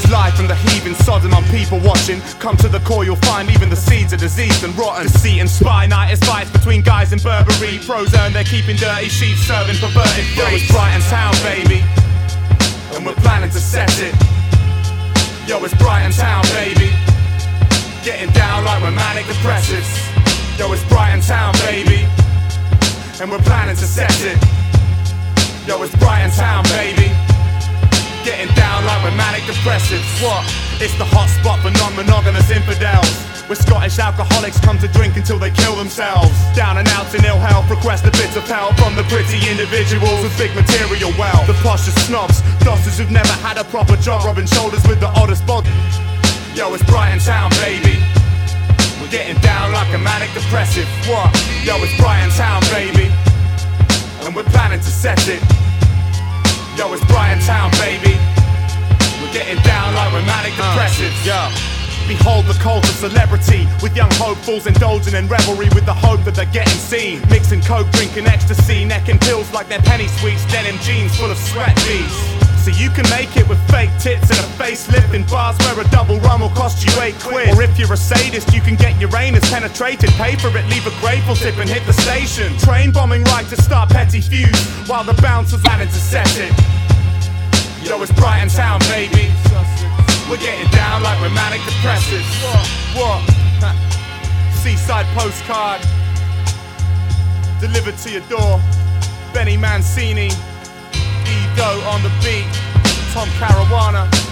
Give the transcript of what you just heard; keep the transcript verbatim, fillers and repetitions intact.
is life and the heaving sodden on people watching. Come to the core, you'll find even the seeds are diseased and rotten. Deceit and spy night is fights between guys in Burberry. Pros earn, they're keeping dirty sheets, serving perverted free. Yo, it's Brighton town, baby, and we're planning to set it. Yo, it's Brighton town, baby, getting down like we're manic depressives. Yo, it's Brighton town, baby, and we're planning to set it. Yo, it's Brighton town, baby, getting down like we're manic depressives. What? It's the hot spot for non-monogamous infidels, where Scottish alcoholics come to drink until they kill themselves. Down and out in ill health, request a bit of help from the pretty individuals with big material wealth. The poshest snobs, doctors who've never had a proper job, rubbing shoulders with the oddest bod. Yo, it's Brighton town, baby, we're getting down like a manic depressive. What? Yo, it's Brighton town, baby, and we're planning to set it. Yo, it's Brighton town, baby, we're getting down like we're manic depressives. Uh, yeah. Behold the cult of celebrity, with young hopefuls indulging in revelry with the hope that they're getting seen. Mixing coke, drinking ecstasy, necking pills like they're penny sweets, denim jeans full of sweat beads. So you can make it with fake tits and a facelift in bars where a double rum will cost you eight quid. Or if you're a sadist, you can get your anus penetrated, pay for it, leave a grateful tip and hit the station. Train bombing right to start petty feuds, while the bouncers planning to set it. Yo, it's Brighton town, baby, we're getting down like we're manic depressives. What? What? Seaside postcard delivered to your door. Benny Mancini, Edo on the beat, Tom Caruana.